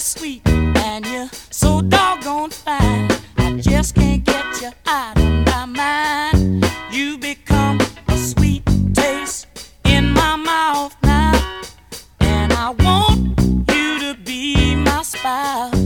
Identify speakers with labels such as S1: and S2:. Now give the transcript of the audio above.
S1: sweet and you're so doggone fine. I just can't get you out of my mind. You become a sweet taste in my mouth now, and I want you to be my spouse.